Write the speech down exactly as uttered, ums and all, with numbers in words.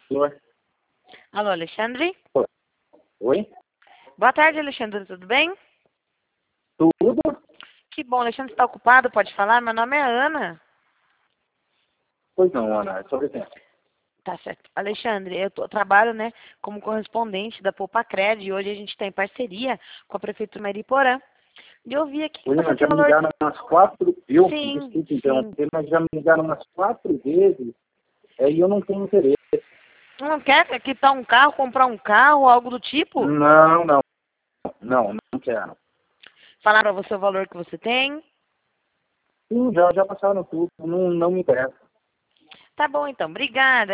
Oi? Alô, Alexandre? Oi? Boa tarde, Alexandre, tudo bem? Tudo? Que bom, Alexandre está ocupado, pode falar? Meu nome é Ana. Pois não, Ana, é sobre tempo. Tá certo. Alexandre, eu tô- trabalho, né, como correspondente da Poupacred e hoje a gente tem parceria com a Prefeitura de Mariporã. E eu vi aqui que Oi, você Ana, tem já me valor... ligaram umas quatro, eu, Sim, desculpe sim. interromper, mas já me ligaram umas quatro vezes, é, e eu não tenho interesse. Não quer quitar um carro, comprar um carro, algo do tipo? Não, não, não, não quero. Falar pra você o valor que você tem? Sim, já, já passaram tudo, não, não me interessa. Tá bom, então. Obrigada.